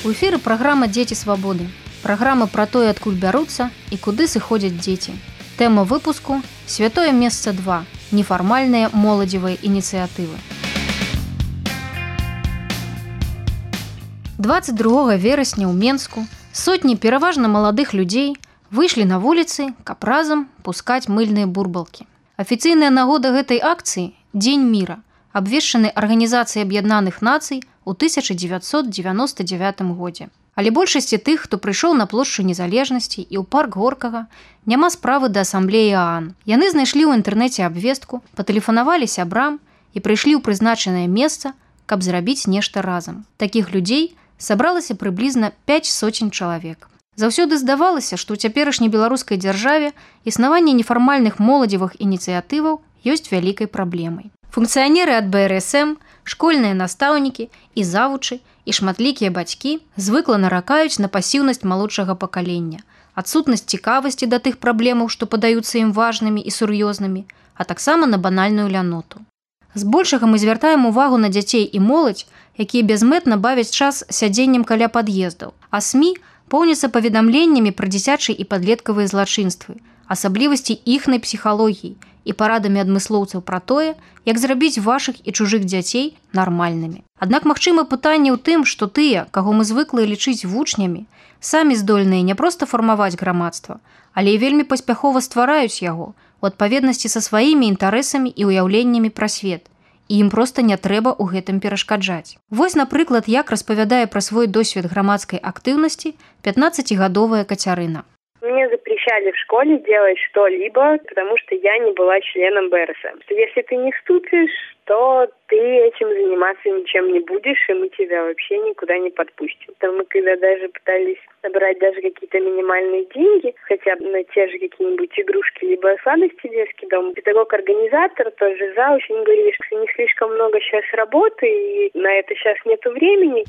У эфіры праграма «Дзеці свабоды». Праграма пра тое, адкуль бяруцца і куды сыходзяць дзеці. Тэма выпуску «Святое месца 2. Нефармальныя моладзевыя ініцыятывы». 22 верасня ў Менску сотні пераважна маладых людзей выйшлі на вуліцы, каб разам пускаць мыльныя бурбалкі. Афіцыйная нагода гэтай акцыі – Дзень міра, абвешчаны Арганізацыяй Аб'яднаных Нацый у 1999 годзе. Але большасці тых, хто прыйшоў на плошчу Незалежнасці і ў парк Горкага, няма справы да асамблеі ААН. Яны знайшлі ў інтэрнэце абвестку, патэлефанавалі сябрам і прыйшлі ў прызначанае месца, каб зрабіць нешта разам. Такіх людзей сабралася прыблізна 5 сотень чалавек. Заўсёды здавалася, што ў цяперашняй беларускай дзяржаве існаванне нефармальных моладзевых ініцыятываў ёсць вялікай праблемай. Функцыянеры ад БРСМ, школьныя настаўнікі і завучы і шматлікія бацькі звыкла наракаюць на пасіўнасць малодшага пакалення, адсутнасць цікавасці да тых праблемаў, што падаюцца ім важнымі і сур'ёзнымі, а таксама на банальную ляноту. Збольшага мы звяртаем увагу на дзяцей і моладзь, якія бязмэтна бавяць час сядзеннем каля пад'ездаў, а СМІ поўняцца паведамленнямі пра дзіцячыя і падлеткавыя злачынствы, асаблівасці іхнай псіхалогіі і парадамі адмыслоўцаў пра тое, як зрабіць вашых і чужых дзяцей нармальнымі. Аднак магчыма пытанне ў тым, што тыя, каго мы звыклыя лічыць вучнямі, самі здольныя не проста фармаваць грамадства, але і вельмі паспяхова ствараюць яго у адпаведнасці са сваімі інтарэсамі і ўяўленнямі пра свет, і ім проста не трэба ў гэтым перашкаджаць. Вось, напрыклад, як распавядае пра свой досвед грамадскай актыўнасці 15-гадовая Кацярына. Мне запрещали в школе делать что-либо, потому что я не была членом БРСМ. Если ты не вступишь, то ты этим заниматься ничем не будешь, и мы тебя вообще никуда не подпустим. Там мы когда даже пытались набрать даже какие-то минимальные деньги, хотя бы на те же какие-нибудь игрушки, либо сладости в детский дом, педагог-организатор, тоже зауч, они говорили, что не слишком много сейчас работы, и на это сейчас нету времени.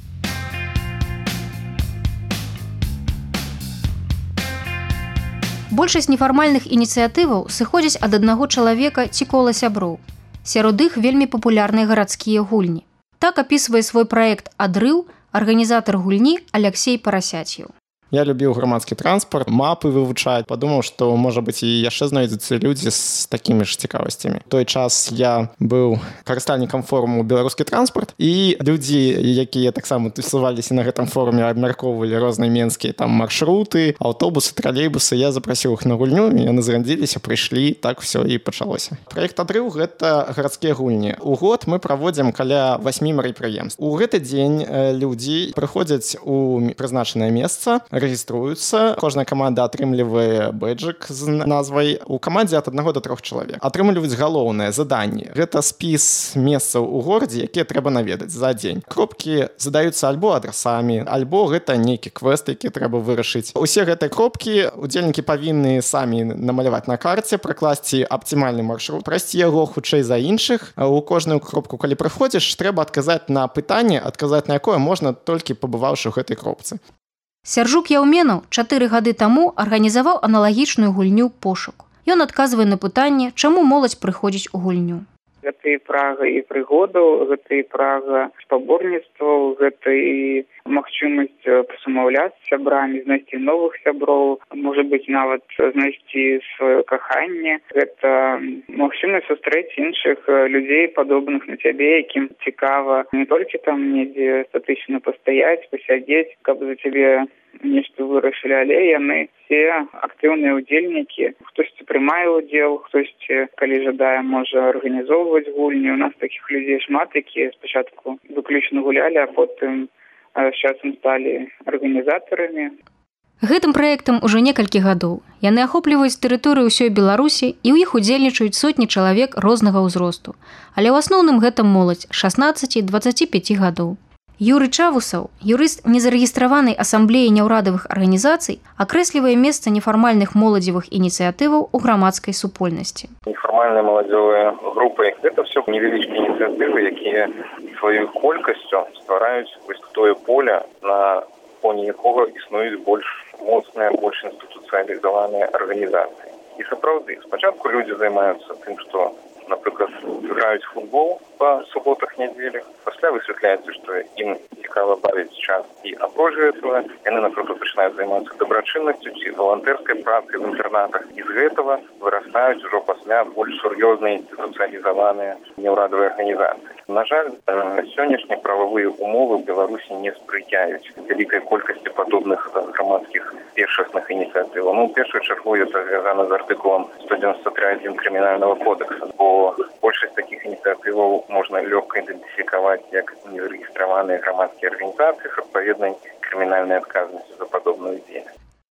Большасць нефармальных ініцыятываў сыходзяць ад аднаго чалавека ці кола сяброў. Сярод іх вельмі папулярныя гарадскія гульні. Так апісвае свой праект «Адрыў» арганізатар гульні Аляксей Парасяцьеў. Я любіў грамадскі транспарт, мапы вывучаць, падумаў, што, можа быць, і яшчэ знойдуцца людзі з такімі ж цікавасцямі. У той час я быў карыстальнікам форуму «Беларускі транспарт», і людзі, якія таксама тусаваліся на гэтым форуме, абмяркоўвалі розныя менскія там маршруты, аўтобусы, тралейбусы. Я запрасіў іх на гульню, і яны зрандзіліся, прыйшлі, так усё і пачалося. Праект «Адрыў» – гэта гарадскія гульні. У год мы праводзім каля 8 мерапрыемств. У гэты дзень людзі прыходзяць у прызначанае месца, рэгіструюцца. Кожная каманда атрымлівае бэджык з назвай. У камандзе ад 1 до 3 чалавек. Атрымліваюць галоўнае заданне. Гэта спіс месцаў у горадзе, якія трэба наведаць за дзень. Кропкі задаюцца альбо адрасамі, альбо гэта нейкі квест, які трэба вырашыць. Усе гэтыя кропкі удзельнікі павінны самі намаляваць на карце, пракласці аптымальны маршрут, прайсці яго хутчэй за іншых. У кожную кропку, калі прыходзіш, трэба адказаць на пытанне, адказаць на якое можна толькі пабываўшы ў гэтай кропцы. Сяржук Яўменаў 4 гады таму арганізаваў аналагічную гульню «Пошук». Ён адказвае на пытанне, чаму моладзь прыходзіць у гульню. Гэта і прага і прыгоду, гэта і прага спаборніцтваў, гэта і магчымасць пасумаўляцца з сябрамі, знайсці новых сяброў, можа быць, нават знайсці сваё каханне. Гэта магчымасць сустрэць іншых людзей, падобных на цябе, якім цікава не толькі там недзе статычна пастаяць, пасядзець, каб за цябе нешта вырашылі, але яны все актыўныя удзельнікі. Хтосьці прымае ўдзел, хтосьці, калі жадае, можа арганізоўваць гульню. У нас такіх людзей шмат, якія спачатку выключна гулялі, а потым з часам сталі арганізатарамі. Гэтым праектам ужо некалькі гадоў. Яны ахопліваюць тэрыторыю ўсёй Беларусі, і ў іх удзельнічаюць сотні чалавек рознага ўзросту. Але ў асноўным гэта моладзь 16-25 гадоў. Юрый Чавусаў, юрыст незарэгістраванай асамблеі няўрадавых арганізацый, акрэслівае месца нефармальных моладзевых ініцыятываў у грамадскай супольнасці. Нефармальныя моладзевыя групы – гэта все невялічкія ініцыятывы, якія сваёй колькасцю ствараюць вось тое поле, на фоне якога існуюць больш моцныя, больш інстытуцыялізаваныя арганізацыі. І сапраўды, спачатку людзі займаюцца тым, што напрыклад, граюць футбол па суботах, нядзелях. Пасля высвятляецца, што ім цікава бавіць час. І апроч гэтага яны, напрыклад, пачынаюць займацца дабрачыннасцю ці валантэрскай працай в інтэрнатах. І з гэтага вырастаюць ужо пасля больш сур'ёзныя інстытуцыялізаваныя неўрадавыя арганізацыі. На жаль, сённяшнія прававыя умовы ў Беларусі не спрыяюць вялікай колькасці падобных грамадскіх першасных ініцыятываў. У першую чаргу это звязана з артыкулам 193.1 крымінальнага кодекса, бо большасць такіх ініцыятываў можна лёгка ідэнтыфікаваць як незарэгістраваныя грамадскія арганізацыі з адпаведнай крымінальнай адказнасцю.